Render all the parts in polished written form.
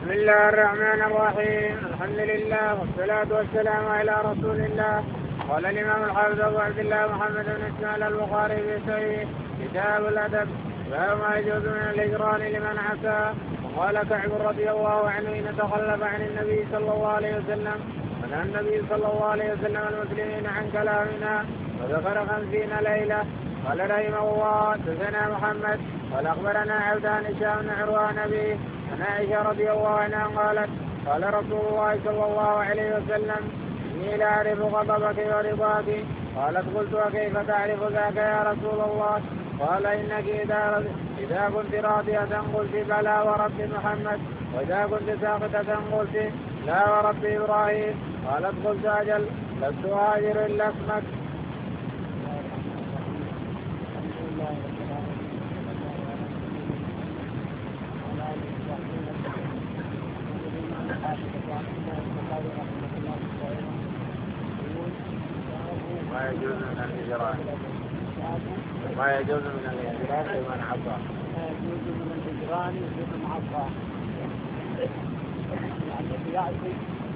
بسم الله الرحمن الرحيم. الحمد لله والصلاة والسلام على رسول الله. قال الإمام الحافظ أبو عبد الله محمد بن إسماعيل البخاري في صحيح كتاب الأدب باب ما يجوز من الهجران لمن عسى. وقال كعب رضي الله عنه إن تخلف عن النبي صلى الله عليه وسلم ونهى النبي صلى الله عليه وسلم المسلمين عن كلامنا وذكر 50 ليلة. قال رحمه الله حدثنا محمد قال أخبرنا عبدان هشام بن عروان أبيه عن عائشة رضي الله عنها قالت قال رسول الله صلى الله عليه وسلم إني لا أعرف غضبك ورضاك. قالت قلت وكيف تعرف ذاك يا رسول الله؟ قال إنك إذا كنت راضية قلت بلى ورب محمد وإذا كنت ساقطة قلت لا ورب إبراهيم. قالت قلت أجل لست أهاجر إلا اسمك. ما يجوز من الهجران لمن عصى. ما يجوز من الهجران لمن عصى يعني يعصي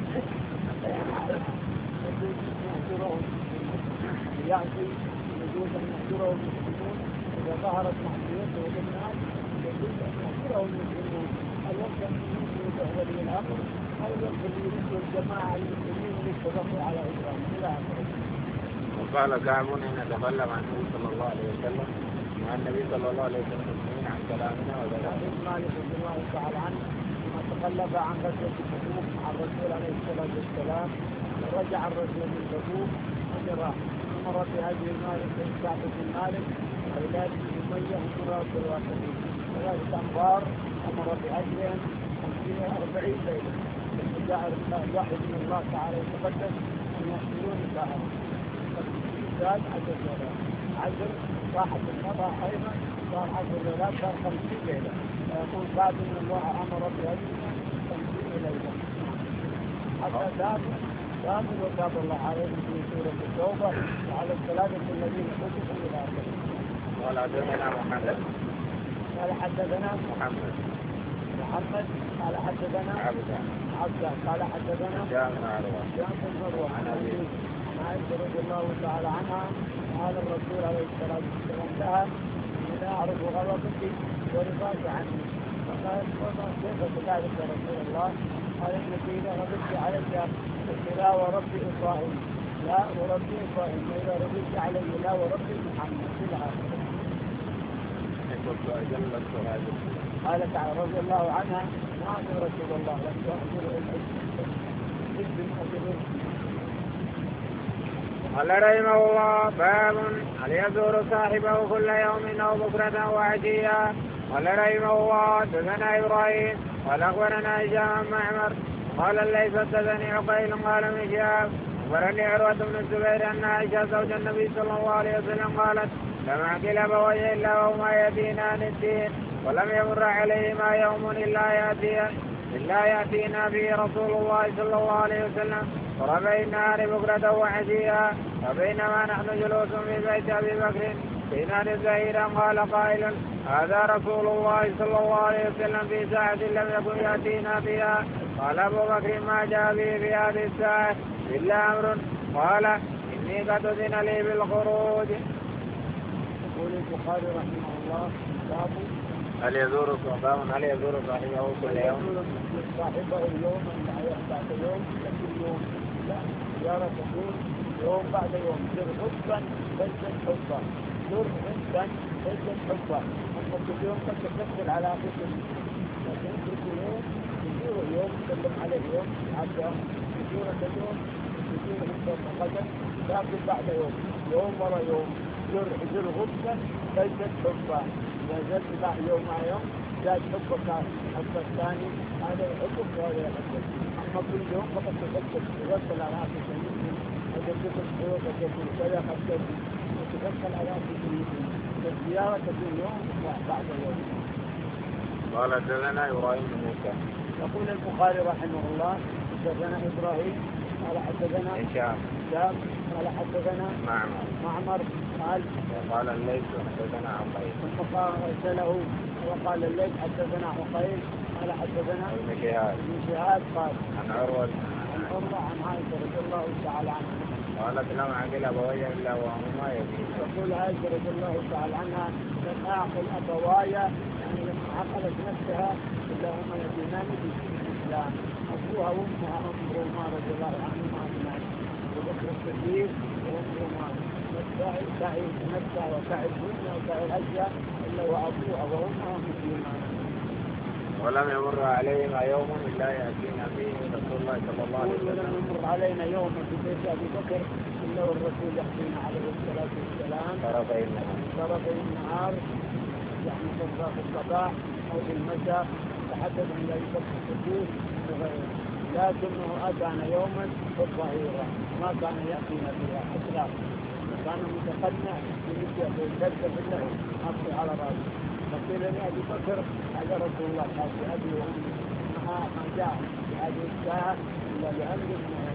يجوز أن يهجره المسلمون إذا ظهرت معصيته للناس يجوز أن يهجره المسلمون الوقت أن يجوز ولي الأمر أو يجوز الجماعة المسلمين للتبقي على هجرانه إلى آخره. وقال كعب إن تكلم عن النبي صلى الله عليه وسلم وعن النبي صلى الله عليه وسلم المسلمين عن كلامنا وذلك. مالك رضي الله تعالى عنه لما تخلف عن غزوة تبوك مع الرسول عليه الصلاة والسلام ورجع الرسول من تبوك أمر بهدي مالك بن كعب بن مالك وأولاد أمية ومراد الواسطين 3 أنفار أمر بهديهم 40 ليلة. جاء الواحد من الله تعالى يتقدس أن يحملون البحر زاد عشر راحت المرأة أيضا صار 10 ليلات صار 50 ليلة. فيقول بعد من الله أمر بهديهم 50 ليلة حتى داموا وتاب الله عليهم في سورة التوبة وعلى الثلاثة الذين كتبوا إلى آخره. قال حدثنا محمد قال حدثنا عبدان قال حدثنا هشام بن عروة عن عائشة رضي الله تعالى عنها قال الرسول عليه الصلاة والسلام لها إني لا أعرف غضبك ورضاك عني. فقالت كيف تعرف يا رسول الله؟ قال إنك إذا غضبت عليك قلت لا وربي إبراهيم لا وربي إبراهيم وإذا رضيت علي لا وربي محمد إلى آخره. قالت رضي الله عنها ما أعطي رسول الله لم تأخذ قال رحمه الله باب هل يزور صاحبه كل يوم أو بكرة وعشيا. قال رحمه الله حدثنا إبراهيم قال أخبرنا هشام بن معمر قال ليس حدثني عقيل قال ابن شهاب أخبرني عروة بن الزبير أن عائشة زوج النبي صلى الله عليه وسلم قالت لم أعقل أبويه إلا وهما يأتينان الدين ولم يمر عليهما يوم إلا يأتينا به رسول الله صلى الله عليه وسلم وربع النهار بكرة وعشيا. وبينما نحن جلوس في بيت أبي بكر في نار زهيرا قال قائل هذا رسول الله صلى الله عليه وسلم في ساعة لم يكن يأتينا بها. قال أبو بكر ما جاء به في هذه الساعة إلا أمر قال إني قد أذن لي بالخروج. يقول البخاري رحمه الله باب هل يزور صاحبه كل يوم؟ صاحبه اليوم بعد يوم كل يوم لا زيارة تكون يوم بعد يوم زر حبا بجد حبا زر حبا بجد حبا. أما كل يوم قد تكسر على قسم لكن كل يوم يزور يوم يسلم عليه يوم حتى يزورك اليوم يزور حبا قدم لكن بعد يوم ورا يوم زر حبا بجد حبا. إذا زاد بعد يوم مع يوم زاد حبك حب الثاني هذا يحبك وهذا يحبك. أما كل يوم فقط تغسل على رأسك المسلم وتجد الحيوط وتجد كذا خبتك وتغسل على رأسك المسلم والزيارة كل يوم بعد يوم. قال حدثنا إبراهيم بن موسى. يقول البخاري رحمه الله حدثنا إبراهيم قال حدثنا هشام قال حدثنا معمر قال الليث حدثنا عقيل ثم قال له وقال الليث حدثنا عقيل قال حدثنا ابن شهاب ابن شهاب قال عن عروة عن عائشة رضي الله تعالى عنها قالت لم أعقل أبوي إلا وهما يبين. تقول عائشة رضي الله تعالى عنها لم أعقل أبوايا يعني لما عقلت نفسها إلا هما يدينان في الإسلام أبوها وأمها أم رومان رضي الله عنهما أجمعين وبكر الصديق وأم رومان سعي نفسها وسعي الدنيا وسعي الأشياء إلا وأبوها وأمها مسلمان. ولم يمر علينا يوم إلا يأتينا فيه رسول الله صلى الله عليه وسلم. ولم يمر علينا يوم في بيت أبي بكر إلا والرسول يحكينا عليه الصلاة والسلام طرفي النهار يعني في الصباح أو في المساء تحدث عن أبي بكر الصديق وغيره لكنه أتانا يوما في الظهيرة ما كان يأتينا فيها إطلاقا كان متقنع في الجلسة بالله أخذ على رأسه فقيل لي أبي بكر على رسول الله قال بأبي وأمي ما جاء بهذه الساعة إلا لأمر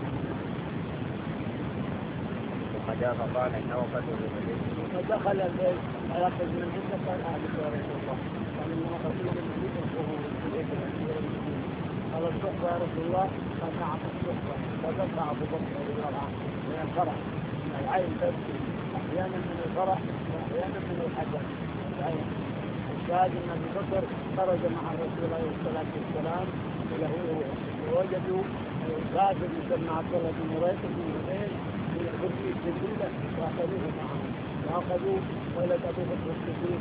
ثم جاء فقال إنه قد وجد. ثم دخل البيت أخذ من عندك قال أهلك يا رسول الله قال إنه قتيل من عندك قال الصحبة يا رسول الله قال نعم الصحبة فدفع أبو بكر رضي الله عنه من الفرح العين تبكي أحيانا من الفرح وأحيانا من الحزن العين. الشاهد أن أبي بكر خرج مع الرسول عليه الصلاة والسلام ووجدوا كافر يسمى عبد الله بن مريث بن زبير في الكرسي الجليلة وأخذوه معهم وأخذوا ولد أبي بكر الصديق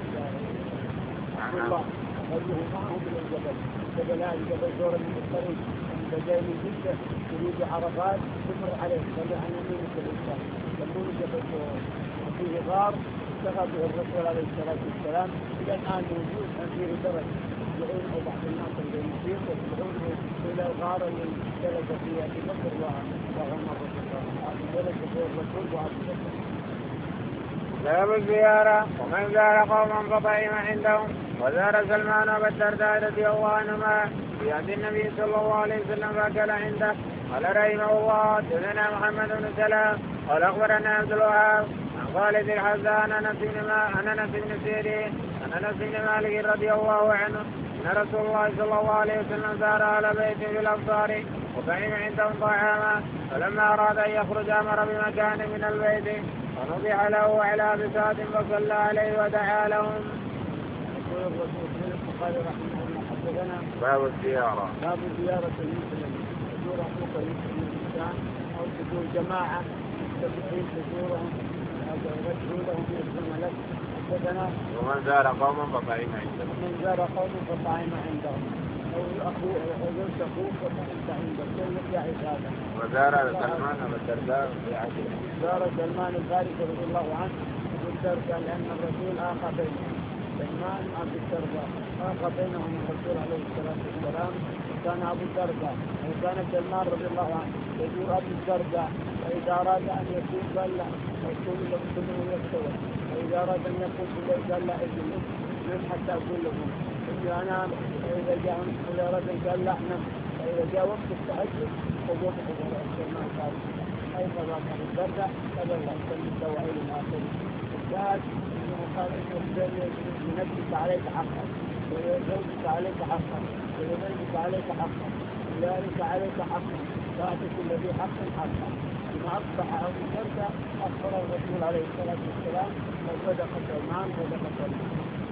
عبد الله أخذوه معهم إلى الجبل هذا جبل زور من الطريق عند جاي من جدة يريد عرفات تمر عليه صلى عن يمينك الإنسان يقول جبل زور وفيه غار اشتغل به الرسول عليه الصلاة والسلام إلى الآن موجود أن فيه درج يدعون بعض الناس اللي يصير ويدعونه إلى الغار اللي جلس فيه أبي بكر وعمر رضي الله عنه جلس فيه الرسول وأبي بكر. باب الزيارة. ومن زار قوما فطعم عندهم وزار سلمان وابا الدرداء رضي الله عنهما في عهد النبي صلى الله عليه وسلم فأكل عنده. قال رحمه الله حدثنا محمد بن سلام قال أخبرنا عبد الوهاب عن خالد الحزان عن أنس بن سيرين عن أنس بن مالك رضي الله عنه أن رسول الله صلى الله عليه وسلم زار أهل بيت في الأمصار وطعم عندهم طعاما فلما أراد أن يخرج أمر بمكان من البيت ونضح له على بساط فصلى عليه ودعا لهم. يقول الرسول قال رحمه الله حدثنا باب الزيارة. باب زيارة المسلم تزور أخوك المسلم الإنسان أو تزور جماعة مستمعين تزورهم وترجعوا لهم يسلم لك. حدثنا ومن زار قوما فطعم عندهم. ومن زار قوما فطعم عندهم أو أخوه أو زرت أخوك فطعمت عندك كل يعيش هذا. وزار سلمان وابا الدرداء في عهده. زار سلمان الفارسي رضي الله عنه أبو الدرداء لأن الرسول آخى بينهم. سلمان أبو الدرداء آخى بينهم الرسول عليه الصلاة والسلام كان أبو الدرداء وكان سلمان رضي الله عنه يزور أبو الدرداء وإذا أراد أن يكون قال لا يقول له كله يستوى وإذا أراد أن يقول كله قال لا اجلس من حتى أقول لهم إني أنام وإذا جاء إذا أراد قال لا أنام وإذا جاء وقت التهجد وقوم حضور سلمان قال أيضا أبو الدرداء قال الله سلم الدواعي الآخر الشاهد إنه قال إنه ينبت عليك حقا ويزوجك عليك حقا ويبينك عليك حقا وذلك عليك حقا فأعطي كل ذي حق حقا. لما أصبح أبو الدرداء أخبر الرسول عليه الصلاة والسلام وصدق سلمان وصدق سلمان.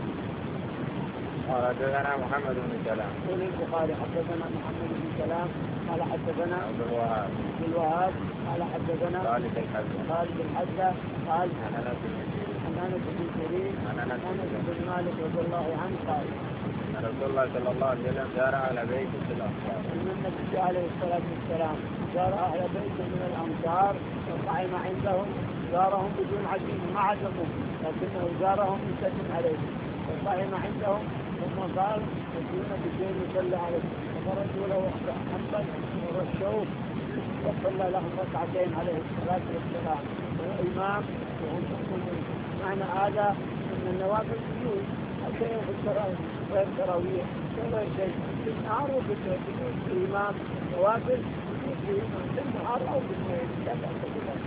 قال حدثنا محمد بن سلام. يقول البخاري حدثنا محمد بن سلام قال حدثنا عبد الوهاب قال حدثنا خالد الحذا قال عن أنس بن سيرين عن أنس بن مالك رضي الله عنه قال أن رسول الله صلى الله عليه وسلم زار أهل بيت في الأمصار. أن النبي عليه الصلاة والسلام زار أهل بيت من الأمصار وطعم عندهم زارهم بدون عزيمة ما عزموا لكنه زارهم يسلم عليهم وطعم عندهم ثم قال يجون بشيء يصلى عليه فخرجوا له حبا ورشوه وصلى لهم ركعتين عليه الصلاة والسلام وهو إمام وهم يقومون. معنى هذا أن النوافل سجود الشيء في التراويح غير تراويح ولا شيء في النهار وفي الإمام نوافل في النهار أو في الليل لا بأس بذلك.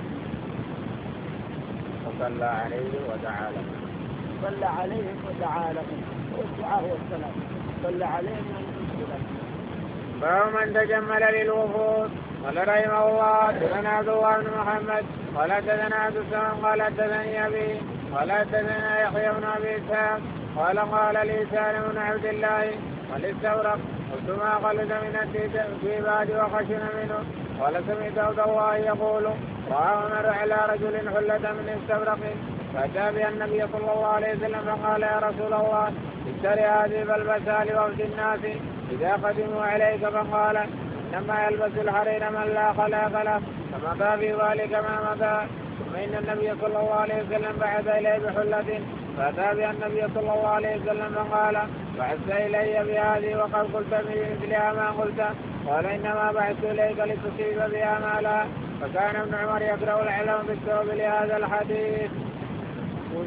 فصلى عليه ودعا لهم. صلى عليهم ودعا لهم والدعاء هو الصلاة. صلى عليه من المشكلة. باب من تجمل للوفود. قال رحمه الله حدثنا عبد الله بن محمد قال حدثنا عبد السلام قال حدثني ابي قال حدثنا يحيى بن ابي اسحاق قال لي سالم بن عبد الله والاستورق قلت ما قلت من الديباج وخشن منه قال سمعت عبد الله يقول راى عمر على رجل حلة من استورق فاتى بها النبي صلى الله عليه وسلم فقال يا رسول الله اشتري هذه فالبسها لوفد الناس اذا قدموا عليك فقال انما يلبس الحرير من لا خلاق له فمضى في ذلك ما مضى. ثم ان النبي صلى الله عليه وسلم بعث اليه بحلة فاتى بها النبي صلى الله عليه وسلم فقال بعثت الي بهذه وقد قلت مثلها ما قلت قال انما بعثت اليك لتصيب بها مالا. فكان ابن عمر يقرأ العلم بالثوب لهذا الحديث. يقول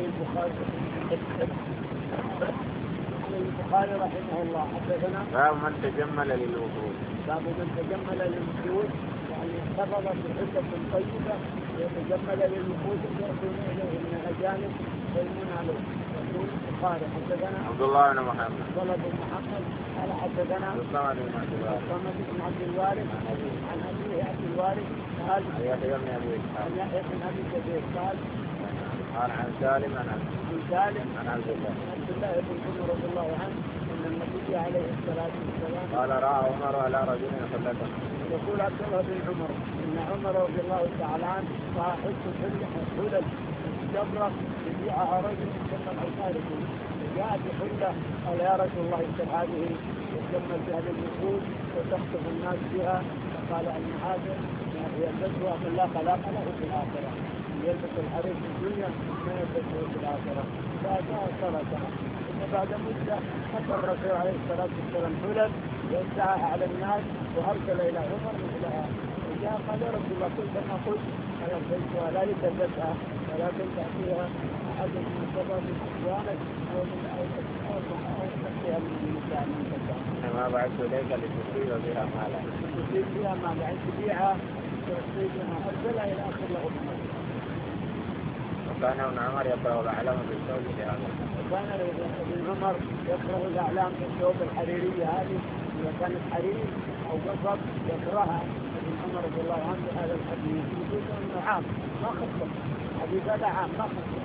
البخاري رحمه الله حدثنا باب من تجمل للوفود. باب من تجمل للوفود يعني احتفظ بحلة طيبة يتجمل للوفود يأتون إليه من الأجانب يسلمون عليه. يقول البخاري حدثنا عبد الله بن محمد قال حدثنا الصمد بن عبد الوارث عن أبيه عبد الوارث قال يحيى بن ابي كثير قال عن سالم عن عبد الله بن عمر رضي الله عنه ان النبي عليه الصلاه والسلام قال راى عمر على رجل حلة. يقول عبد الله بن عمر ان عمر رضي الله تعالى عنه راى حلل جبره يبيعها رجل يسمى الانصاري فجاء بحله قال يا رسول الله اشتر هذه يسمى بها للوفود وتخطف الناس بها فقال ان هذا يلبسها من لا خلاق له في الاخره يلبس الحرير في الدنيا ما يلبسه في الاخره. فجاء صلاه ثم بعد مده حتى الرسول عليه الصلاه والسلام حلل يوزعها على الناس وارسل الى عمر مثلها. وجاء قال يا رسول الله قلت ما قلت انا لبستها لا لتلبسها ولكن تاتيها احد من شباب اخوانك او تاتيها من النساء من تلبسها. ما بعثت اليك لتصيب بها مالا. تصيب بها مالا يعني تبيعها تصيبها ارسلها الى اخر له. وكان ابن عمر يقرأ الأعلام بالثوب لهذا. وكان ابن عمر يقرأ الأعلام بالثوب الحريرية هذه إذا كانت حرير أو قصب يقرأها ابن عمر رضي الله عنه هذا الحديث يقول إنه عام ما خصص حديث هذا عام ما خصص.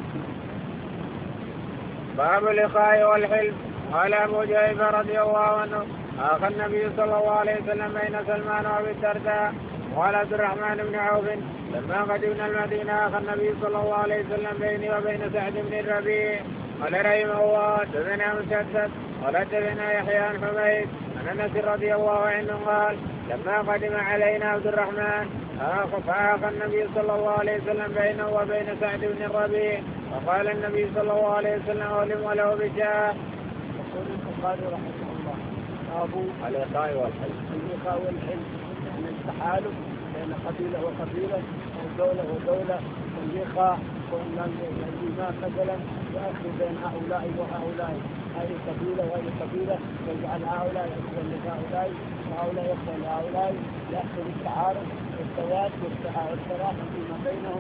باب اللقاء والحلم. قال أبو جهيفة رضي الله عنه آخى النبي صلى الله عليه وسلم بين سلمان وأبي الدرداء وقال عبد الرحمن بن عوف لما قدمنا المدينة آخى النبي صلى الله عليه وسلم بيني وبين سعد بن الربيع. قال رحمه الله حدثنا مسدد قال حدثنا يحيى عن حميد عن انس رضي الله عنه قال لما قدم علينا عبد الرحمن فآخى النبي صلى الله عليه وسلم بينه وبين سعد بن الربيع فقال النبي صلى الله عليه وسلم ولم وله بشاء. يقول البخاري رحمه الله أبو اللقاء والحلم يعني التحالف بين قبيلة وقبيلة ودولة ودولة واللقاء والإمام مثلا يأخذ بين هؤلاء وهؤلاء هذه قبيلة وهذه قبيلة يجعل هؤلاء يأخذ لهؤلاء وهؤلاء يأخذ لهؤلاء يأخذ التعارف والتواد والتراحم فيما بينهم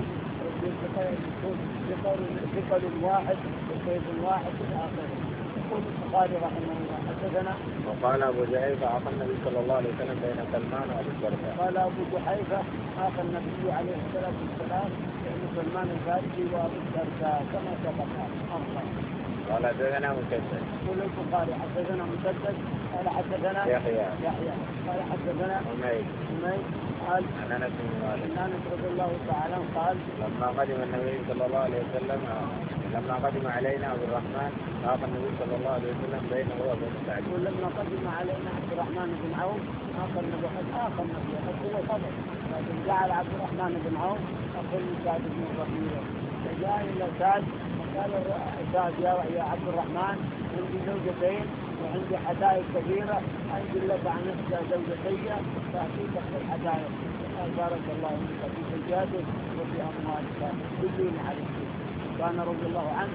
بقول واحد وسيد واحد إلى آخره. يقول البخاري رحمه الله حدثنا وقال أبو جهيفة آخى النبي صلى الله عليه وسلم بين سلمان وأبي الدرداء. قال أبو جحيفة آخى النبي عليه الصلاة والسلام بين سلمان الفارسي وأبي الدرداء كما سبق. قال حدثنا مسدد. يقول البخاري حدثنا مسدد قال حدثنا يحيى قال حدثنا حميد قال عن انس بن مالك عن انس رضي الله تعالى قال لما قدم النبي صلى الله عليه وسلم لما قدم علينا عبد الرحمن آخى النبي صلى الله عليه وسلم بينه وبين سعد. ولما قدم علينا عبد الرحمن بن عوف آخى النبي قد هو صبر لكن جعل عبد الرحمن بن عوف أخو سعد بن الربيع فجاء إلى سعد وقال سعد يا عبد الرحمن عندي زوجتين وعندي حدائق كبيرة أنزل لك عن نفسها زوجتي فأعطيك الحدائق. قال بارك الله فيك في زوجاتك وفي أموالك كلين عليك. كان رضي الله عنه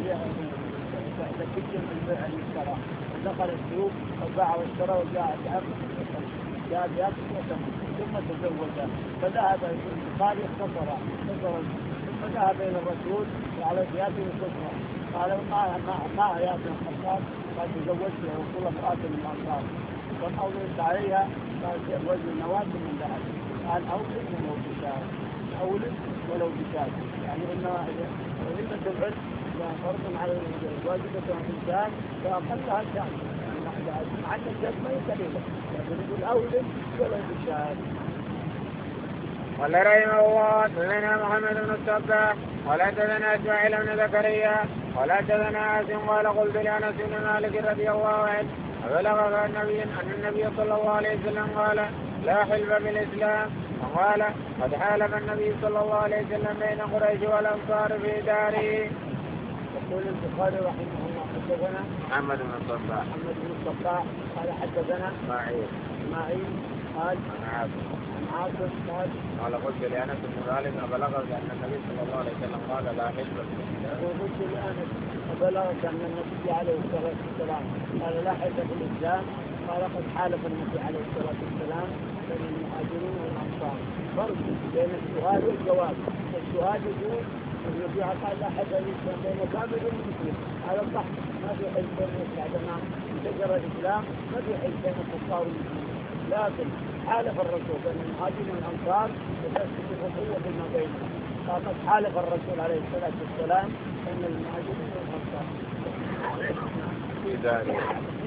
ذكي من البيع والشراء ودخل السوق وباع واشترى وجاء بأكل وثمن ثم تزوج فذهب قال اختصر ثم ذهب إلى الرسول وعلى ثيابه الكسرى قال ما يا ابن الخطاب قال تزوجت رسول الله امرأة من الأنصار قال أولد عليها قال تزوج نواة من ذهب قال أولد ولو بشار أولد ولو بشار يعني إنه ذمة العلم فرض على واجبة الإنسان فأقلها شان مع أن الجد ما يكلمه لكن يقول أولد ولو بشار. قال رحمه الله حدثنا محمد بن الصباح قال حدثنا اسماعيل بن زكريا قال حدثنا عاصم قال قلت لانس بن مالك رضي الله عنه فبلغ ان النبي صلى الله عليه وسلم قال لا حلف بالاسلام وقال قد حالف النبي صلى الله عليه وسلم بين قريش والانصار في داره. يقول البخاري رحمه الله حدثنا محمد بن الصباح قال حدثنا اسماعيل قال عاصم قال قلت لأنس بن مالك بلغت أن النبي صلى الله عليه وسلم قال لا حلف بالإسلام. وقلت لأنس بلغت أن النبي عليه الصلاة والسلام قال لا حلف بالإسلام قال قد حالف النبي عليه الصلاة والسلام بين المهاجرين والأنصار. فرق بين السؤال والجواب. السؤال يقول النبي قال لا حلف بالإسلام بين كافر ومسلم على الصح ما في حلف بين بعدما انتشر الإسلام ما في حلف بين الكفار والمسلمين لكن حالف الرسول بين المهاجرين والأنصار وتثبت الأخوة فيما بينهم. فقد حالف الرسول عليه الصلاة والسلام بين المهاجرين والأنصار في ذلك.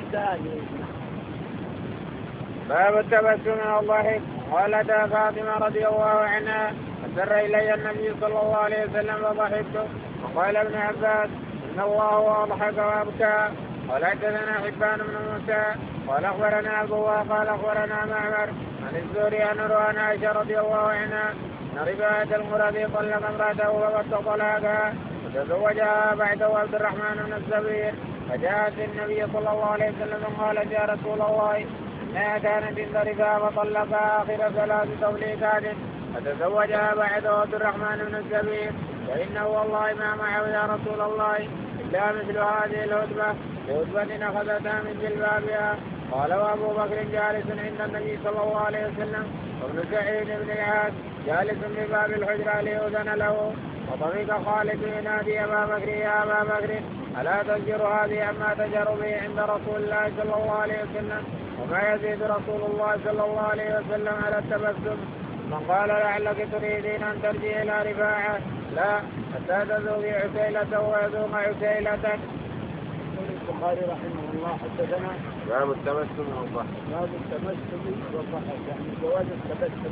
باب التبسم والضحك. قالت فاطمة رضي الله عنها أسر إلي النبي صلى الله عليه وسلم فضحكت. وقال ابن عباس إن الله أضحك وأبكى. قال حدثنا حبان بن موسى قال أخبرنا أبو قال أخبرنا معمر عن الزهري عن عروة عائشة رضي الله عنها أن رباعة المرضي طلق امرأته وقد طلقها وتزوجها بعده عبد الرحمن بن الزبير فجاءت النبي صلى الله عليه وسلم قالت يا رسول الله إنها كانت ضربها فطلقها آخر 3 تطليقات فتزوجها بعده عبد الرحمن بن الزبير فإنه والله ما معه يا رسول الله إلا مثل هذه الهدبة بهدبة أخذتها من جلبابها. قال وأبو بكر جالس عند النبي صلى الله عليه وسلم وابن سعيد بن العاص جالس بباب الحجرة ليؤذن له وطفق خالد ينادي أبا بكر يا أبا بكر ألا تزجر هذه عما تجر به عند رسول الله صلى الله عليه وسلم وما يزيد رسول الله صلى الله عليه وسلم على التبسم. من قال لعلك تريدين أن ترجعي إلى رفاعة لا حتى تذوقي عسيلة ويذوق عسيلتك. البخاري رحمه الله حدثنا باب التبسم والضحك. باب التبسم والضحك يعني جواز التبسم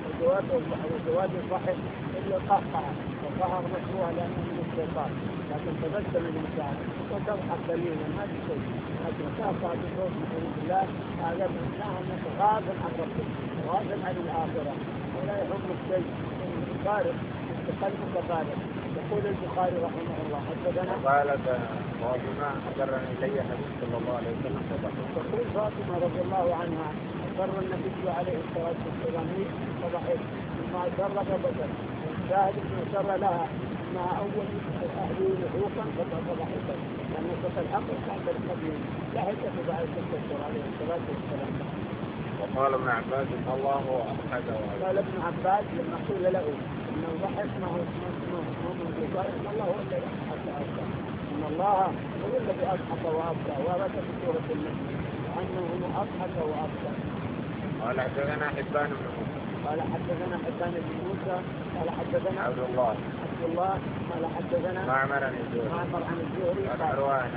وجواز الضحك الا القهقه والقهر مشروع لانه من الشيطان لكن تبسم الانسان وتضحك قليلا ما في شيء لكن قهقه بصوت من الله هذا معناه انك غافل عن ربك غافل عن الاخره ولا يهمك شيء فارغ قلبك فارغ. يقول البخاري رحمه الله حدثنا قالت فاطمة أسرني إلي النبي صلى الله عليه وسلم فضحكت. تقول فاطمة رضي الله عنها أسر النبي عليه الصلاة والسلام فضحكت ثم أسر بكر الشاهد أنه أسر لها أنها أول أهله لحوقا فضحكت لأن صوت الحق بعد القديم ضحكت بعد الرسول عليه الصلاة والسلام. وقال ابن عباس إن الله هو أضحك. قال ابن عباس لما قيل له إن الضحك ما هو من الجزاء إن الله هو الذي أضحك إن الله هو الذي أضحك وأبكى ورد في سورة النجم وأنه أضحك وأبكى. قال حدثنا حبان بن موسى قال حدثنا حبان بن موسى قال حدثنا عبد الله قال حدثنا معمر عن الزهري عن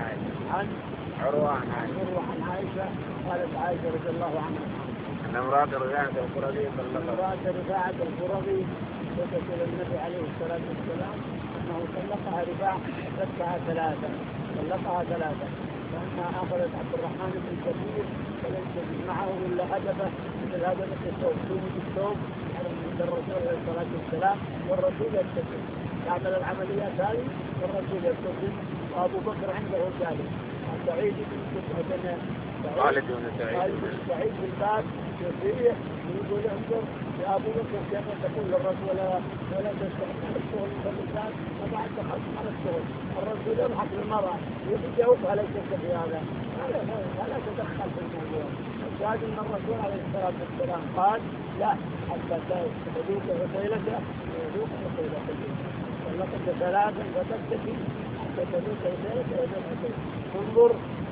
عروة عن عائشة قالت عائشة رضي الله عنها أن امرأة رفاعة القرظي وصلت إلى النبي عليه الصلاة والسلام أنه طلقها رفاعة طلقها ثلاثة فأنها أخذت عبد الرحمن بن الزبير فلم تجد معه إلا هدفه مثل هدفة الثوب على الرسول عليه الصلاة والسلام والرسول يستسلم يعمل العمليات هذه والرسول يستسلم وأبو بكر عنده جالس سعيد بن خالد بن سعيد بالباب يصيح ويقول انظر يا ابو بكر كيف تقول للرسول ولا تستحق الشغل باللسان وبعد دخلت على الشغل الرسول يضحك للمرأة يجاوب على الشك في هذا لا تدخل في الموضوع. الشاهد ان الرسول عليه الصلاه والسلام قال لا حتى تذوق عسيلته ويذوق عسيلته طلقت 3 فتكتفي حتى تذوق عسيلته انظر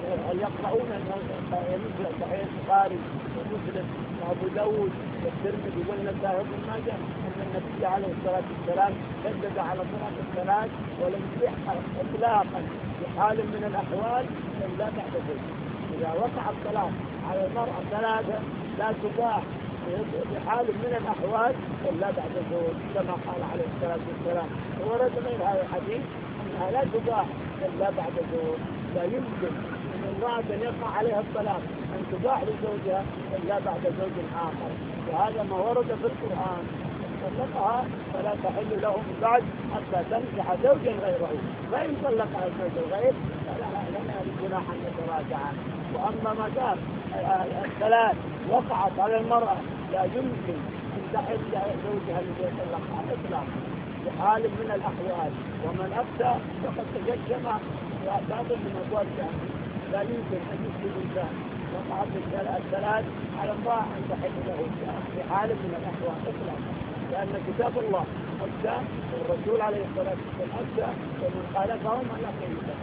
يقرؤون مثل صحيح البخاري ومسلم وابو داود والترمذي والنسائي وابن ماجه ان النبي عليه الصلاه والسلام شدد على صلاه الصلاه ولم يحقق اطلاقا في حال من الاحوال الا بعد ذلك. اذا وقع الصلاه على المراه ثلاثه لا تباح في حال من الاحوال الا بعد الزوج كما قال عليه الصلاه والسلام. ورد غير هذا الحديث انها لا تباح الا بعد الزوج. لا يمكن ان امراه يقع عليها الطلاق ان تباح لزوجها الا بعد زوج اخر. وهذا ما ورد في القران. طلقها فلا تحل له من بعد حتى تنكح زوجا غيره. فان طلقها الزوج الغير فلا جناح ان يتراجعا. واما ما دام الثلاث وقعت على المراه لا يمكن ان تحل زوجها الذي يطلقها اطلاقا في حال من الاحوال. ومن افتى فقد تجشم باب من ابواب جهنم. لا يمكن ان يفتي الانسان وقعت الثلاث على امراه ان تحل له في حال من الاحوال اطلاقا. لان كتاب الله افتى والرسول عليه الصلاه والسلام افتى ومن خالفهم على خير.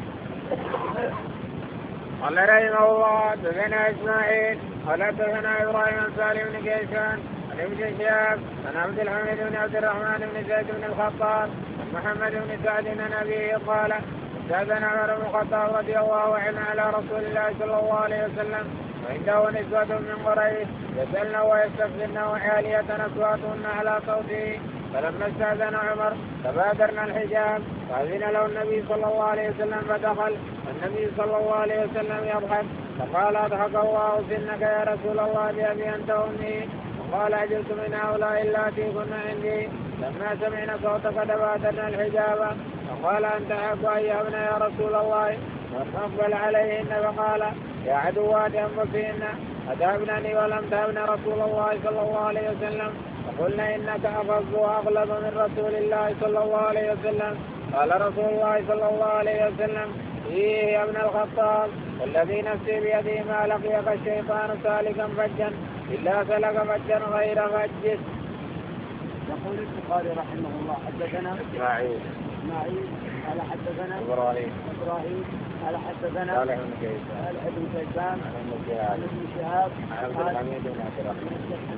قال رحمه الله حدثنا اسماعيل قال حدثنا ابراهيم بن سالم بن كيسان عن ابن شهاب عن عبد الحميد بن عبد الرحمن بن زيد بن الخطاب عن محمد بن سعد بن ابيه قال استاذن عمر بن الخطاب رضي الله عنه على رسول الله صلى الله عليه وسلم وعنده نسوة من قريش يسألن ويستفزن وعالية أصواتهن على صوته. فلما استأذن عمر تبادرنا الحجاب فأذن له النبي صلى الله عليه وسلم فدخل. النبي صلى الله عليه وسلم يضحك فقال أضحك الله سنك يا رسول الله بأبي أنت وأمي. وقال أجلت من هؤلاء اللاتي كن عندي. لما سمعنا صوتك تبادرنا الحجاب فقال أنت أحق أن يهبن يا رسول الله فأقبل عليهن فقال يا عدوات أنفسهن أتهبنني ولم تهبن رسول الله صلى الله عليه وسلم. فقلنا إنك أفظ وأغلب من رسول الله صلى الله عليه وسلم. قال رسول الله صلى الله عليه وسلم فيه يا ابن الخطاب والذي نفسي بيده ما لقيك الشيطان سالكا فجا إلا سلك فجا غير فجه. يقول البخاري رحمه الله حدثنا إسماعيل قال حدثنا إبراهيم قال حدثنا صالح بن كيسان عن ابن شهاب عن عبد الحميد بن عبد الرحمن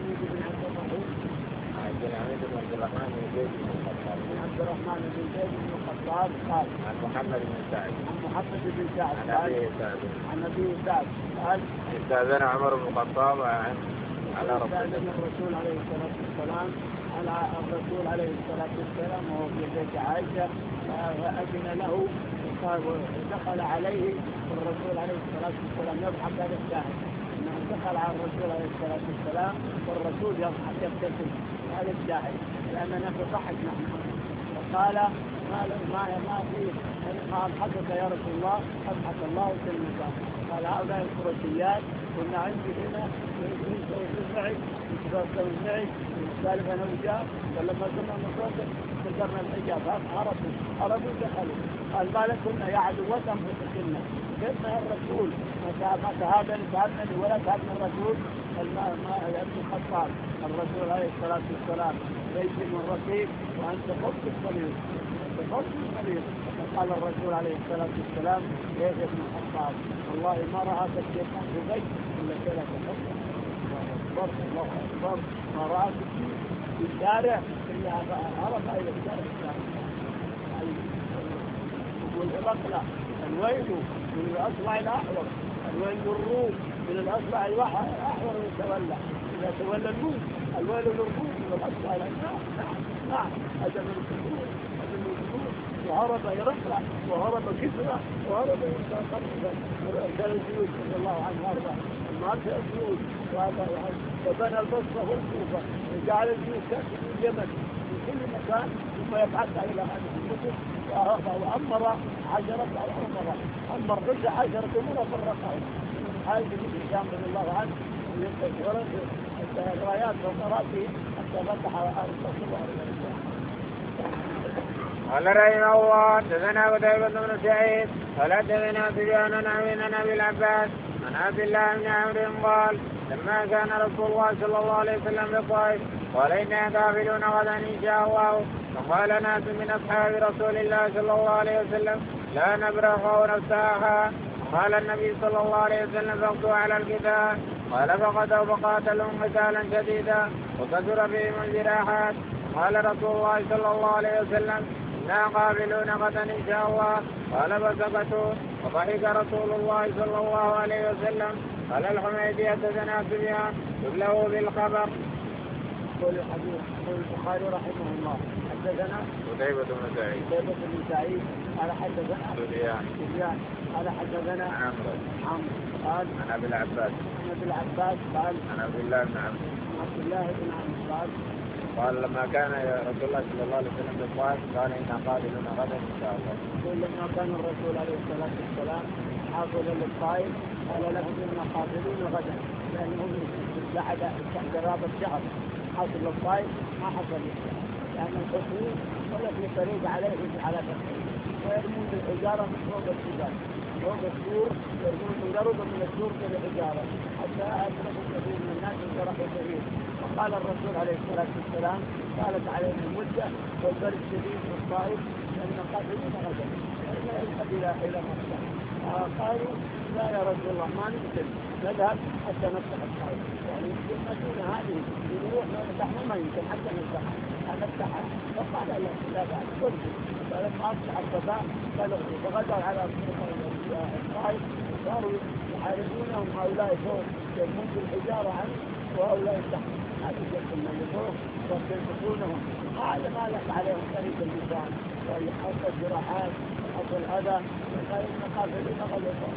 بن زيد بن الخطاب قال عن محمد بن سعد عن أبي سعد قال استأذن عمر بن الخطاب على الرسول عليه الصلاة والسلام وهو في بيت عائشة فأذن له دخل عليه الرسول عليه الصلاة والسلام يضحك. هذا الشاهد أنه دخل على الرسول عليه الصلاة والسلام والرسول يضحك يبتسم. هذا الشاهد لأننا في ضحك نحن. وقال ما في أضحكك يا رسول الله أضحك الله سلمك. قال هؤلاء القرشيات كنا عندي هنا معي ذلك أنا وجاء فلما سمعنا صوتك كسرنا الحجاب هربوا دخلوا. قال ما لكم يا عدوات أنفسكن كيف يا الرسول ما تهابني ولا تهابني الرسول. ما ابن الخطاب الرسول عليه الصلاة والسلام ليس من رقيق وأنت خبز الصليب. قال الرسول عليه الصلاة والسلام ليس ابن الخطاب والله ما رأى الشيطان في بيت إلا كلك خبز. الله أكبر ما رأى في الشارع إلا عرف إلى الشارع والإبقلة الويل من الأصبع الأحور الويل الروم من الأصبع الأحور يتولى إذا تولى الروم الويل للروم من الأصبع الأحور. نعم هذا من الكفور وهرب يرفع وهرب كسرى وهرب كان الجيوش رضي الله عنه وارضاه المعركة الجيوش وبنى البصرة والكوفة وجعل الجيوش تأتي من اليمن في كل مكان ثم يبعثها إلى هذه الكتب وأمر عشرة أو أمر 11 أمور فرقها حاجة في الإسلام رضي الله عنه الرايات وقراته حتى فتح الرسول عليه السلام. قال رحمه الله حدثنا قتيبة بن سعيد قال حدثنا سفيان عن ابي العباس عن عبد الله بن عمرو قال لما كان رسول الله صلى الله عليه وسلم بالطائف قال إنا قافلون غدا إن شاء الله. فقال ناس من أصحاب رسول الله صلى الله عليه وسلم لا نبرح ونفتحها. قال النبي صلى الله عليه وسلم فاغدوا على القتال. قال فغدوا فقاتلهم قتالا شديدا وكثر فيهم الجراحات. قال رسول الله صلى الله عليه وسلم إنا قابلون غدا إن شاء الله. قال فسكتوا وضحك رسول الله صلى الله عليه وسلم. قال الحميدي حدثنا سفيان كله بالخبر. يقول الحديث يقول البخاري رحمه الله حدثنا قتيبة بن سعيد قال حدثنا سفيان قال حدثنا عمرو قال عن ابي العباس قال عن عبد الله بن عمرو قال لما كان رسول الله صلى الله عليه وسلم بالطائف قال إنا قابلون غدا إن شاء الله. يقول لما كان الرسول عليه الصلاة والسلام حاصلا للطائف قال لهم إنا قابلون غدا لأنهم بعد قرابة شهر حاصل للطائف ما حصل لأن الحصول صلت لفريق عليهم على تفكير ويرمون بالحجارة من فوق الجبال فوق السور يرمون مجرد من السور بالحجارة حتى أدركوا كثير من الناس انشرحوا كثير. وقال الرسول عليه الصلاة والسلام قالت عليهم المدة والبرد الشديد في الطائف لأن قاتلين غدا فإن يذهب إلى مكة. قالوا لا يا رسول الله ما نقتل نذهب حتى نفتح الطائف يعني المدينة هذه نروح نفتح ما يمكن حتى نفتحها فقال لا بعد قلت فلما أصبح الصباح فلغوا فغدوا على الطائف صاروا يحاربونهم هؤلاء فوق يرمون بالحجارة عنه وهؤلاء تحت هذه جلسة من الفوق وينفقونهم هذا ما لك عليهم طريق اللسان ويحط الجراحات ويحط الأذى وقال إن قابلين غدوا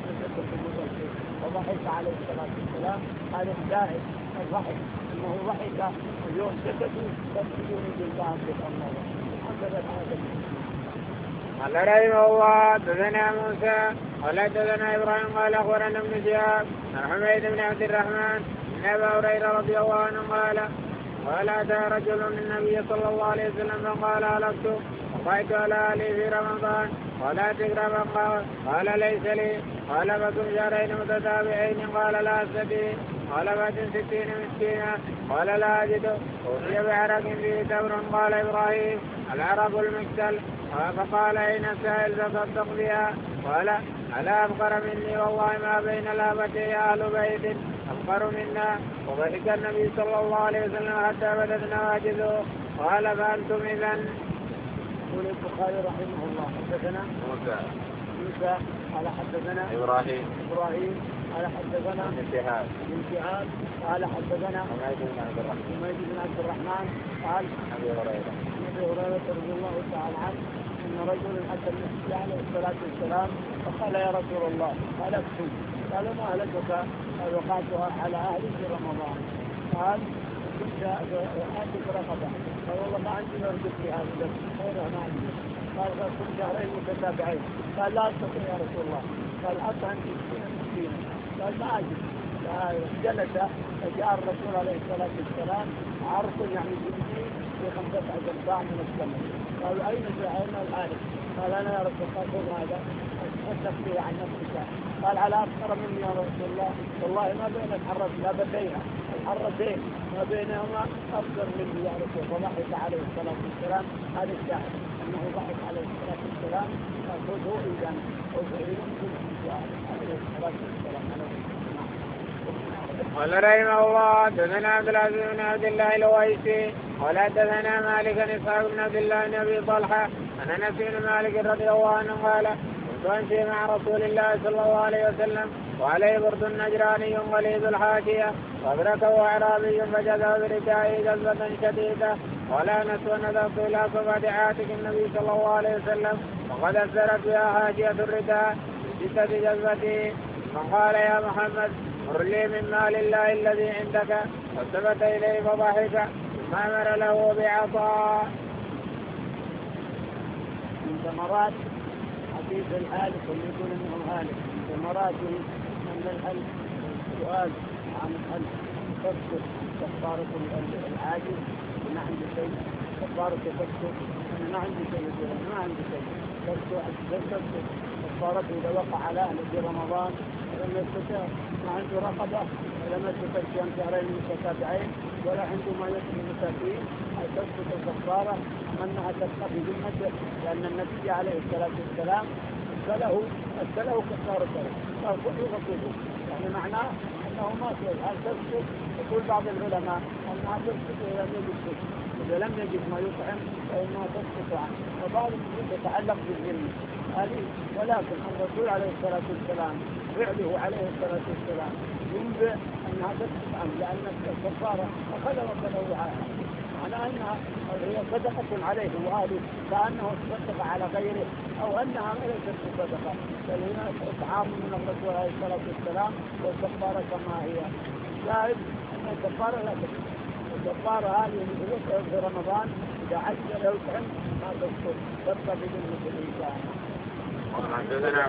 وضحك عليه الصلاة والسلام قال الشاهد الضحك إنه ضحك اليوم سكتوا تنفذون بالبعض بالأمر هكذا هذا. قال رحمه الله حدثنا موسى قال حدثنا ابراهيم قال اخبرنا ابن شهاب عن حميد بن عبد الرحمن عن ابي هريره رضي الله عنه قال اتى رجل من النبي صلى الله عليه وسلم فقال هلكت وقعت على اهلي في رمضان قال اتقرا قال ليس لي قال فكن شهرين متتابعين قال لا استطيع قال فاتن 60 مسكينا قال لا اجد اوتي بعرق فيه تمر قال ابراهيم العرق المكتل فقال اين السائل فصدق بها قال الا افقر مني والله ما بين لابتي اهل بيت افقر منا. وضحك النبي صلى الله عليه وسلم حتى بدت نواجذه قال فانتم اذا. يقول البخاري رحمه الله حدثنا موسى قال حدثنا ابراهيم قال حدثنا ابن شهاب قال حدثنا حميد بن عبد الرحمن قال ابي هريره رضي الله تعالى عنه ان رجلا اتى النبي عليه الصلاه والسلام فقال يا رسول الله هلكت. قال ما هلكك؟ قال وقعتها على اهلي في رمضان. قال كنت اتيك رقبه قال والله ما عندي نرجو في هذا غيرها ما عندي. قال كنت شهرين متتابعين. قال لا استطيع يا رسول الله. قال حتى عندي مسكين. قال ما اجد. جلس فجاء الرسول عليه الصلاه والسلام عرق يعني جلدي في 15 باع من السماء. قالوا اين الآلة؟ قال انا يا رسول الله خذ هذا تصدق به عن نفسك. قال على افقر مني يا رسول الله والله ما بين الحرتين ما بينهما افقر مني يا رسول الله. فضحك عليه الصلاه والسلام. هذا الشاهد انه ضحك عليه الصلاه والسلام فخذوا اذا عليه الصلاه والسلام. قال رحمه الله حدثنا عبد العزيز بن عبد الله الويسي قال حدثنا مالك بن اسحاق بن عبد الله بن ابي طلحه عن انس بن مالك رضي الله عنه قال كنت امشي مع رسول الله صلى الله عليه وسلم وعليه برد نجراني غليظ الحاشيه فادركه اعرابي فجذب بردائه جذبه شديده قال انس ونظرت الى صفه عاتق النبي صلى الله عليه وسلم وقد اثرت بها حاشيه الرداء بشده جذبته فقال يا محمد مر لي من مال الله الذي عندك فالتفت اليه فضحك ثم امر له بعطاء. من ثمرات حديث الهالك واللي يقول انه هالك ثمراته ان الهلك سؤال عن الهلك تذكر كفارة العاجز ما عندي شيء كفارة تذكر انا ما عندي شيء تذكر كفارته اذا وقع على اهله في رمضان ولم يستطع ما عنده رقبة ولم يستطع صيام شهرين متتابعين ولا عنده ما يكفي المساكين تسقط الكفارة منها تبقى بذمته لأن النبي عليه الصلاة والسلام أكله كفارة له يغسله. يعني معناه أنه ما في هل تسقط. يقول بعض العلماء أنها تسقط إذا لم يجد شيء، إذا لم يجد ما يطعم فإنها تسقط عنه. وبعضهم يتعلق بالذمة هذه. ولكن الرسول عليه الصلاة والسلام فعله عليه الصلاة والسلام ينبئ أنها تسقط عنه، لأن الكفارة أخذ وعاها، معنى أنها هي صدقة عليه وآله كأنه تصدق على غيره، أو أنها ليست صدقة بل هنا إطعام من الرسول عليه الصلاة والسلام، والكفارة كما هي. شاهد أن الكفارة لا تسقط. الكفارة هذه في رمضان إذا عجل يطعم ما تسقط، تبقى بذمة الإنسان. حدثنا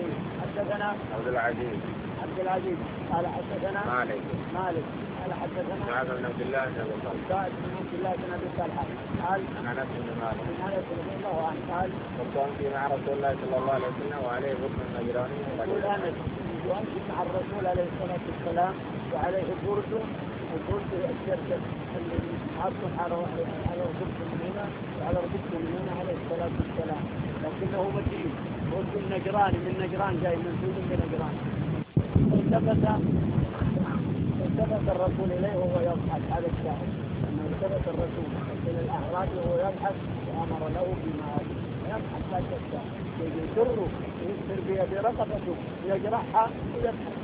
عبد العزيز قال حدثنا مالك قال حدثنا سعد بن عبد الله بن ابي طلحه قال عن انس بن مالك رضي الله عنه قال كنت مع رسول الله صلى الله عليه وسلم وعليه برد نجراني. يقول انس وامشي مع الرسول عليه الصلاه والسلام وعليه البرد الشركه اللي حاطه على ركبته من هنا وعلى ركبته من هنا عليه الصلاه والسلام، لكنه متين برد النجراني من نجران جاي منسوب لنجران. التفت الرسول إليه وهو يضحك على الشاهد، أنه التفت الرسول إلى الأعراب وهو يضحك وأمر له بمال يضحك لا شك، يجره يسر برقبته يجرحها ويضحك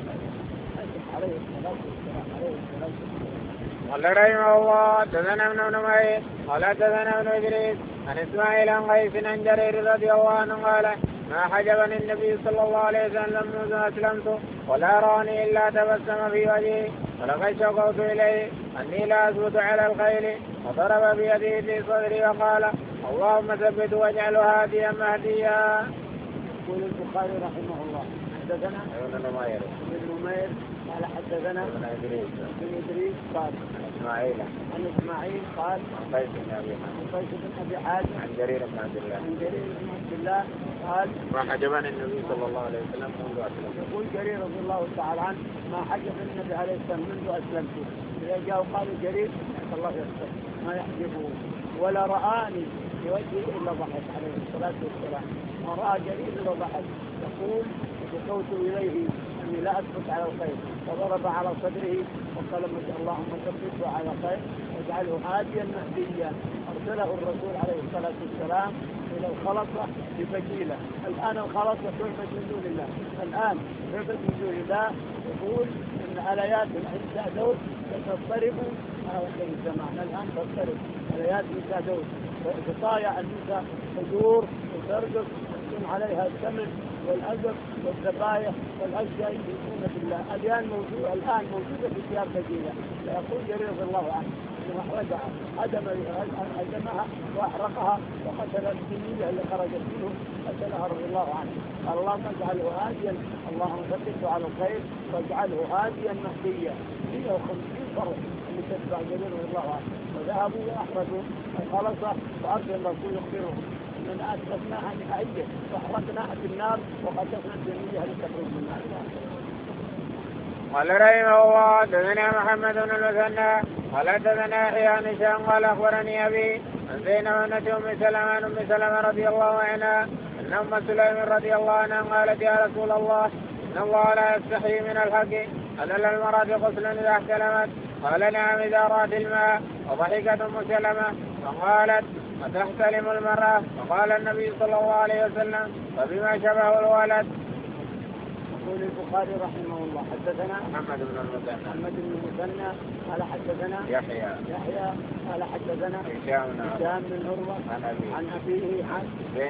عليه الصلاة والسلام. قال رحمه الله حدثنا ابن نمير قال حدثنا ابن إدريس عن إسماعيل عن قيس عن جرير رضي الله عنه قال ما حجبني النبي صلى الله عليه وسلم منذ أسلمت ولا راني إلا تبسم في وجهي ولقد شكوت إليه أني لا أثبت على الخيل وضرب بيده في صدري وقال اللهم ثبت واجعله هاديا مهديا. يقول البخاري رحمه الله حدثنا ابن نمير قال حدثنا ابن إدريس قال عن إسماعيل قال عن قيس بن أبي حازم عن جرير بن عبد الله قال ما حجبني النبي صلى الله عليه وسلم منذ أسلمت. يقول جرير رضي الله تعالى عنه ما حجب النبي عليه السلام منذ أسلمت. إذا جاءوا قالوا جرير الله يستر ما يحجبه ولا رآني في وجهه إلا ضحك عليه الصلاة والسلام. ما رأى جرير إلا ضحك. يقول شكوت إليه أني لا أثبت على الخير وضرب على صدره وقال اللهم ثبته على خير واجعله هاديا مهديا. أرسله الرسول عليه الصلاة والسلام إلى الخلطة بفجيلة. الآن الخلطة تعبد من دون الله، الآن تعبد من دون الله. يقول إن آليات عيسى داود تضطرب على آخر الزمان. الآن تضطرب آليات عيسى داود بطايع النساء تدور وترقص يكون عليها السمن والأزر والذبايح والأشياء يؤمنون بالله. الآن موجودة في ثياب فجيلة. فيقول جرير رضي الله عنه انه احرقها هدمها واحرقها وقتل الجنيه اللي خرجت منه قتلها رضي الله عنه. قال اللهم اجعله هاديا، اللهم ثبته على الخير واجعله هاديا مهديا. 150 فرس اللي تتبع جرير رضي الله عنه وذهبوا واحرقوا الخلصه وارسل الرسول يخبرهم اننا اسلمناها نهائيا واحرقناها في النار وقتلنا الجنيه اللي تخرج من النار. قال رحمه الله حدثنا محمد بن المثنى قال حدثنا يحيى عن هشام قال اخبرني ابي عن زينب ابنة ام سلمة رضي الله عنها ان ام سليم رضي الله عنها قالت يا رسول الله ان الله لا يستحيي من الحق هل للمرأة غسل اذا احتلمت؟ قال نعم اذا رأت الماء. وضحكت ام سلمة فقالت أتحتلم المرأة؟ فقال النبي صلى الله عليه وسلم فبما شبه الولد. يقول البخاري رحمه الله حدثنا محمد بن المثنى قال حدثنا يحيى قال حدثنا هشام بن عروة عن أبيه عن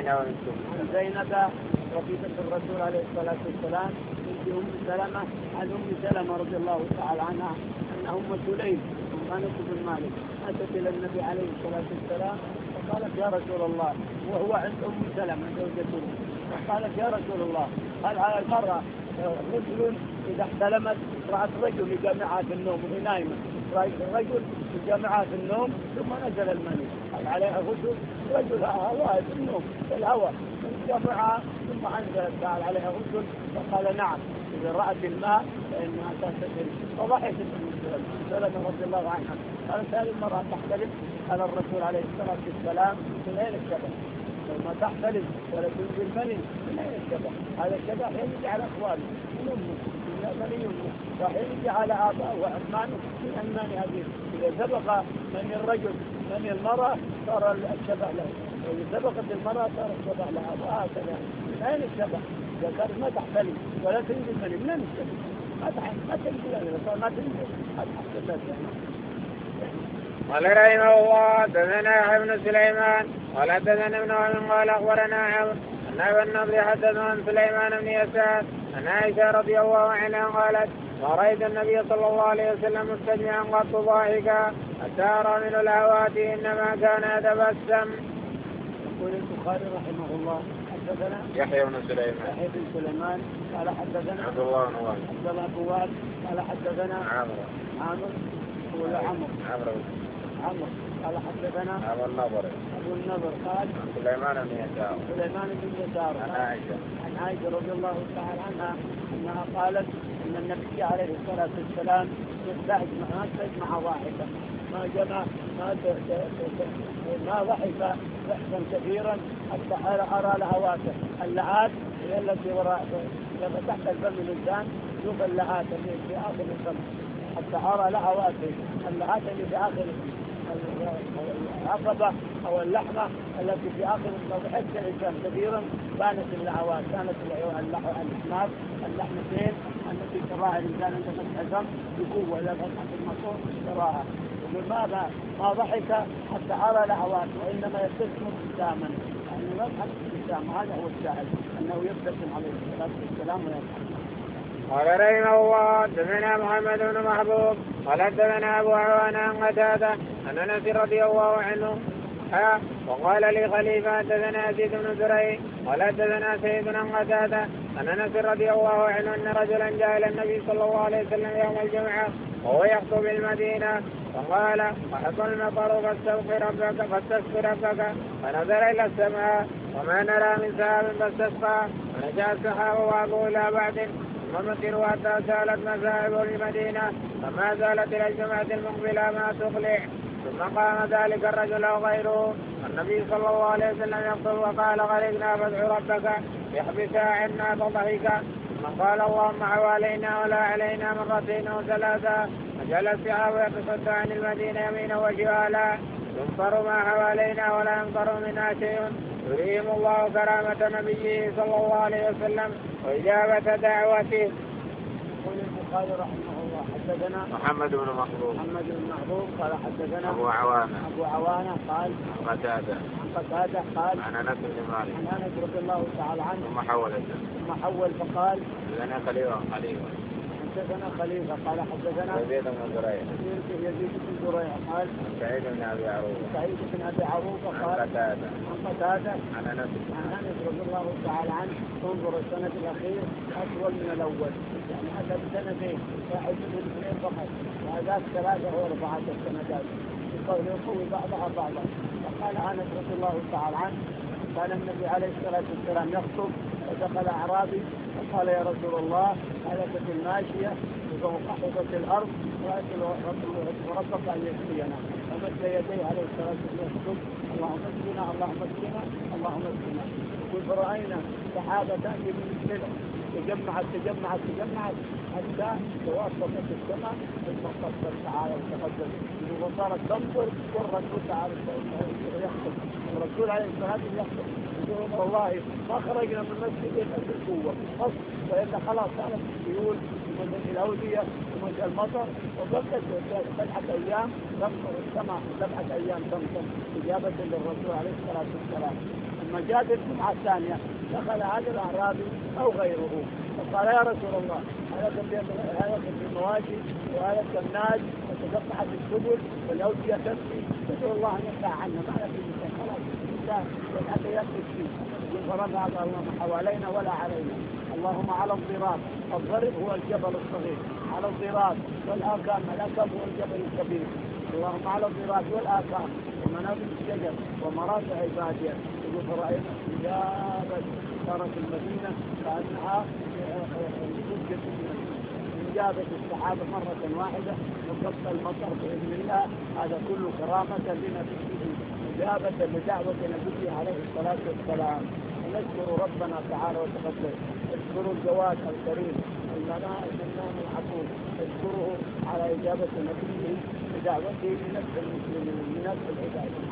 زينب رفيقة الرسول عليه الصلاة والسلام بنت أم سلمة عن أم سلمة رضي الله تعالى عنها أن أم سليم أنس بن مالك أتت إلى النبي عليه الصلاة والسلام فقالت يا رسول الله وهو عند أم سلمة زوجته فقالت يا رسول الله هل على المرأة غسل إذا احتلمت؟ رأت رجل يجامعها في النوم وهي نايمة، رأيت رجل يجامعها في النوم ثم نزل المني، هل عليها غسل؟ رجل هواء في النوم في الهواء يجامعها ثم أنزلت، هل عليها غسل؟ فقال نعم إذا رأت الماء فإنها تغتسل. فضحكت ام سلمة رضي الله عنها قالت هذه المرأة تحتلم؟ قال الرسول عليه الصلاة والسلام من أين السبب؟ ما تحتلم ولا تنزل مني من أين الشبح؟ هذا الشبح يجي على أخوانه من أمه من مني أمه ويجي على آباء وأثمانه من أثمان هذه. إذا سبق من الرجل من المرأة صار الشبح له، وإذا سبقت المرأة صار الشبح لها، وهكذا. من أين الشبح؟ إذا كانت ما تحتلم ولا تنزل مني من أين الشبح؟ ما تنزل أنا ما تنزل ما تحتلم. قال رحمه الله حدثنا يحيى بن سليمان قال حدثنا ابن وهب قال اخبرنا عمرو ان ابا النضر حدثنا عن سليمان بن يسار ان عائشه رضي الله عنها قالت ما رايت النبي صلى الله عليه وسلم مستجمعا قط ضاحكا حتى ارى من الهواتف انما كان يتبسم. يقول البخاري رحمه الله حدثنا يحيى بن سليمان قال حدثنا عبد الله بن وهب قال حدثنا عمرو ولا عمرو قال حدثنا أبو النضر قال سليمان بن يسار عن عائشة رضي الله تعالى عنها أنها قالت أن النبي عليه الصلاة والسلام يستجمع ضاحكا ما ضحك ضحكا كثيرا حتى أرى لهواته. اللعات هي التي وراء تحت الفم الإنسان شوف اللعات اللي في آخر الفم حتى أرى لهواته. اللعات اللي في آخر العقبة أو اللحمة التي في آخر الضحك الإنسان كثيرا كانت اللعوات، كانت الأسماك اللحمتين التي تراها الإنسان عندما تحزم بقوة لا فتحة المصور تراها. ولماذا ما ضحك حتى أرى لهوات وإنما يبتسم ابتساما، يعني يضحك ابتساما. هذا هو الشاهد أنه يبتسم عليه الصلاة والسلام ويضحك. قال رحمه الله حدثنا محمد بن محبوب قال حدثنا أبو عوانة عن قتادة عن أنس رضي الله عنه وقال لي خليفة حدثنا يزيد بن زريع قال حدثنا سعيد عن قتادة عن أنس رضي الله عنه أن رجلا جاء إلى النبي صلى الله عليه وسلم يوم الجمعة وهو يخطب بالمدينة فقال وحق المطر فاستسقي ربك فنظر إلى السماء وما نرى من سحاب فاستسقى ونجا السحاب وابوا إلى بعد ومطروا حتى سالت مذاهب المدينة فما زالت إلى الجمعة المقبلة ما تقلع. ثم قام ذلك الرجل أو غيره النبي صلى الله عليه وسلم يخطب وقال غرقنا فادع ربك يحبس عنا فضحك. ثم قال اللهم حوالينا ولا علينا مرتين وثلاثا فجعل السحاب يقصد عن المدينة يمينا وشمالا يمطر ما حوالينا ولا يمطر منها شيء يريهم الله كرامة نبيه صلى الله عليه وسلم وإجابة دعوته. يقول البخاري رحمه الله حدثنا محمد بن محبوب قال حدثنا أبو عوانة قال عن قتادة قال عن أنس بن مالك عن أنس رضي الله تعالى عنه ثم حول فقال لنا حدثنا خليفة قال حدثنا يزيد بن زريع قال سعيد بن أبي عروبة قال عن قتادة عن أنس رضي الله تعالى عنه انظر السنة الأخير أطول من الأول، يعني هذا بسنتين واحد من اثنين فقط وهذاك 3 أو 4 سنوات يقوي بعضها بعضا. فقال أنس رضي الله تعالى عنه كان النبي عليه الصلاة والسلام يخطب ودخل أعرابي فقال يا رسول الله هلكت الماشية وقحطت الأرض وأسأل ربك أن يسقينا فمد يديه عليه الصلاة والسلام اللهم اسقنا اللهم اسقنا اللهم اسقنا. فرأينا سحابة تأتي من السماء تجمعت حتى توسطت السماء المختصر تعالى وتقدم وصارت تنظر والرسول تعالى يخطب. الرسول عليه الصلاة والسلام يخطب يقول والله ما خرجنا من مسجد إلا بالقوة وإلا خلاص كانت السيول ومن الأودية ومن المطر وبقت 7 أيام تمطر السماء 7 أيام تمطر إجابة للرسول عليه الصلاة والسلام. لما جاءت الجمعة الثانية دخل هذا الأعرابي أو غيره فقال يا رسول الله هلكت المواشي وهلكت الناس وتقطعت السبل والأودية تبكي تدعو الله أن يقطع عنا ما في شيء خلاص الإنسان حتى يبكي فيه فرفع اللهم حوالينا ولا علينا اللهم على الضراب. الضرب هو الجبل الصغير على الضراب والآكام الأكم هو الجبل الكبير. اللهم على الضراب والآكام ومنابت الشجر ومرافع البادية. فرأينا إجابة صارت المدينة كأنها إجابة السحابة مرة واحدة وقص المطر بإذن الله. هذا كله كرامة لنا فيه إجابة لدعوة نبيه عليه الصلاة والسلام. ونشكر ربنا تعالى وتقدس، نشكر الجواد الكريم المنان العفو، نشكره على إجابة نبيه بدعوته لنفس المسلمين لنفس العباد.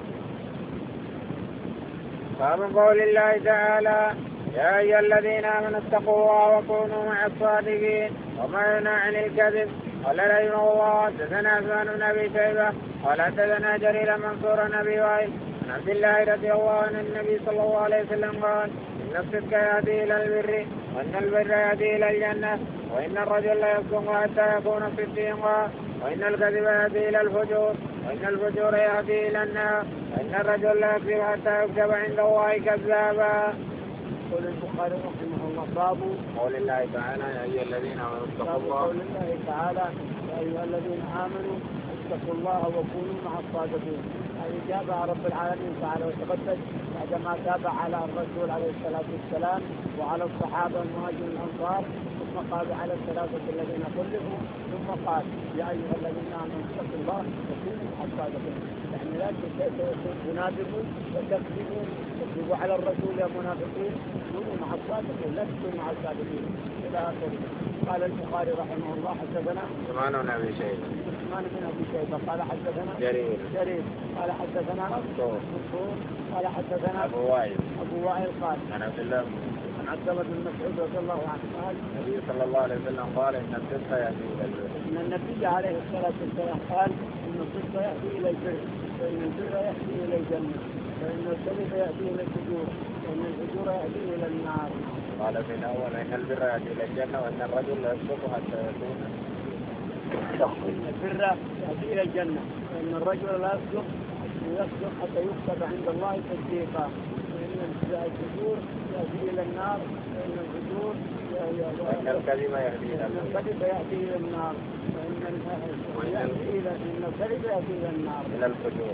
باب قول الله تعالى يا أيها الذين آمنوا اتقوا الله وكونوا مع الصادقين وما ينهى عن الكذب. قال رحمه الله حدثنا عثمان بن أبي شيبة قال حدثنا جرير منصور بن أبي وائل عن عبد الله رضي الله عنه النبي صلى الله عليه وسلم قال إن الصدق يهدي إلى البر وإن البر يهدي إلى الجنة وإن الرجل لا يصدق حتى يكون صديقا وإن الكذب يهدي إلى الفجور وإن الفجور يهدي إلى النار وإن الرجل لا يكذب حتى يكتب عند الله كذابا. قول البخاري رحمه الله باب قول الله تعالى يا أيها الذين آمنوا اتقوا الله. قول الله تعالى يا أيها الذين آمنوا اتقوا الله وكونوا مع الصادقين. هذه جابها رب العالمين تعالى وتقدس بعدما تابع على الرسول عليه الصلاة والسلام وعلى الصحابة المهاجرين الأنصار، ثم قال على الثلاثة الذين خلفوا، ثم قال يا أيها الذين آمنوا اتقوا الله وكونوا مع الصادقين. يعني لا تنافقوا وتكذبوا تكذبوا على الرسول يا منافقين، كونوا مع الصادقين لا تكونوا مع الصادقين إلى آخره. قال البخاري رحمه الله حدثنا عثمان بن أبي شيبة قال حدثنا جرير قال حدثنا منصور قال حدثنا أبو وائل قال عن عبد الله بن مسعود رضي الله عنه قال النبي صلى الله عليه وسلم قال إن الصدق يهدي إلى البر. إن النبي عليه الصلاة والسلام قال إن الصدق يهدي إلى البر وإن البر يهدي إلى الجنة وإن الكذب يهدي إلى الفجور وإن الفجور يهدي إلى النار. قال في الأول إن البر يهدي إلى الجنة وإن الرجل لا يصدق حتى يكون إن البر يهدي إلى الجنة وإن الرجل لا يصدق حتى يكتب عند الله تصديقا وإن الفجور يهدي إلى النار وإن الفجور وإن الكذب يهدي إلى النار وإن الكذب يهدي إلى النار إلى الفجور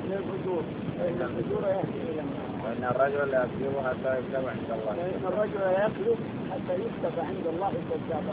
وإن الفجور يهدي إلى النار وإن الرجل لا يكذب حتى يكتب عند الله. وإن الرجل لا يكذب حتى يكتب عند الله كذابا.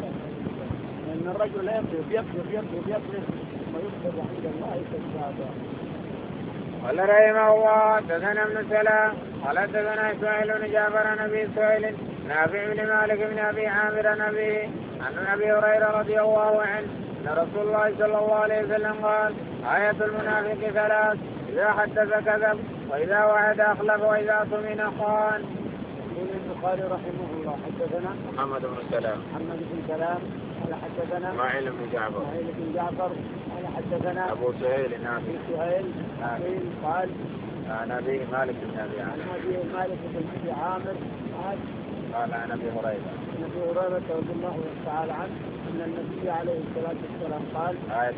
وإن الرجل لا يكذب ثم يكتب عند الله كذابا. قال رحمه الله حدثنا ابن سلام قال حدثنا إسماعيل بن جعفر عن أبي سهيل نافع بن مالك بن أبي عامر عن أبي هريرة رضي الله عنه أن رسول الله صلى الله عليه وسلم قال آية المنافق ثلاث إذا حدث كذب وإذا وعد أخلف وإذا اؤتمن خان. يقول البخاري رحمه الله حدثنا محمد بن سلام قال حدثنا إسماعيل بن جعفر قال حدثنا أبو سهيل نافع قال عن أبي مالك بن أبي عامر قال عن أبي هريرة رضي الله تعالى عنه أن النبي عليه الصلاة والسلام قال آية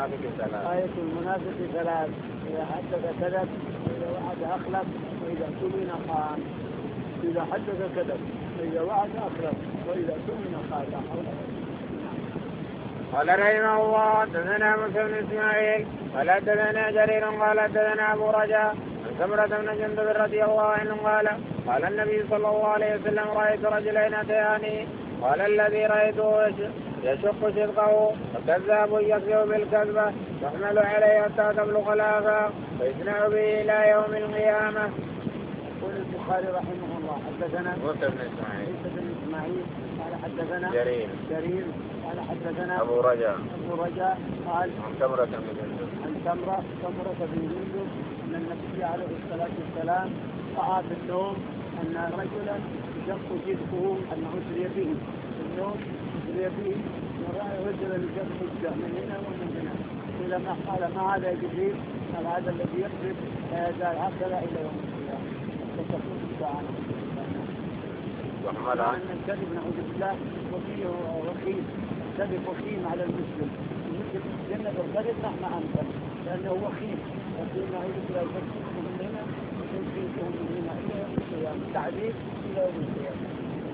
المنافق ثلاث إذا حدث كذب وإذا وعد أخلف وإذا اؤتمن خان. إذا حدث كذب وإذا وعد أخلف وإذا اؤتمن خان. قال رحمه الله حدثنا موسى بن إسماعيل قال حدثنا جرير قال حدثنا أبو رجاء عن سمرة بن جندب رضي الله عنه قال النبي صلى الله عليه وسلم رأيت رجلين أتياني قال الذي رأيته يشق صدقه وكذاب يكذب بالكذبة يحمل عليه حتى تبلغ الآفاق ويصنع به إلى يوم القيامة. يقول البخاري رحمه الله حدثنا موسى بن إسماعيل قال حدثنا جرير قال حدثنا أبو رجاء قال عن سمرة بن جندب أن النبي عليه الصلاة والسلام رأى في النوم أن رجلا يشق صدقه أنه أسري به في النوم ورأى رجلا يشق صدقه من هنا ومن هنا. إلى ما قال ما هذا يا جبريل؟ قال هذا الذي يكذب لا يزال هكذا إلى يوم القيامة. فتقول الساعة أن الكذب نعوذ بالله وخيم الكذب وخيم على المسلم جنب الكذب نحن أنتم لأنه وخيم نعوذ بالله من هنا وتنفيكم من هنا إلى يوم القيامة تعذيب إلى يوم القيامة.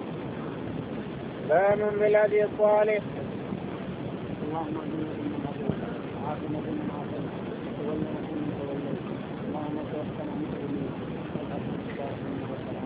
باب بالهدي الصالح. اللهم عافنا بنا عافنا تولنا بنا توليت اللهم توفنا مسلمين